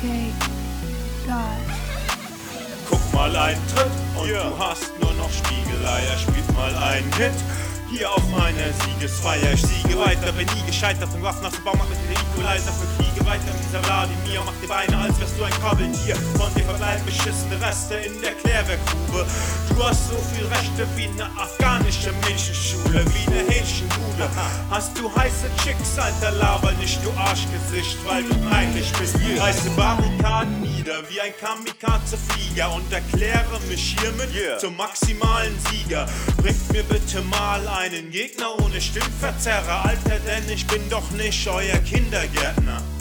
Okay, geil. Guck mal ein Tritt und du hast nur noch Spiegelei. Er spielt mal einen Hit hier auf meiner Siegesfeier. Ich siege weiter, bin nie gescheitert. Von Waffen aus dem Baumarkt mit dem Equalizer. Für Kriege weiter mit dieser Vladimir. Mach die Beine, als wärst du ein Kabeltier. Von dir verbleiben beschissene Reste in der Klärwerkgrube. Du hast so viel Rechte wie eine afghanische Menschenschule, wie eine Hähnchenbude. Hast du heiße Chicks, Alter, laber nicht, du Arschgesicht, weil du peinlich bist. Reiße Barrikaden nieder wie ein Kamikaze-Flieger und erkläre mich hiermit zum maximalen Sieger. Bringt mir bitte mal einen Gegner ohne Stimmverzerrer, Alter, denn ich bin doch nicht euer Kindergärtner.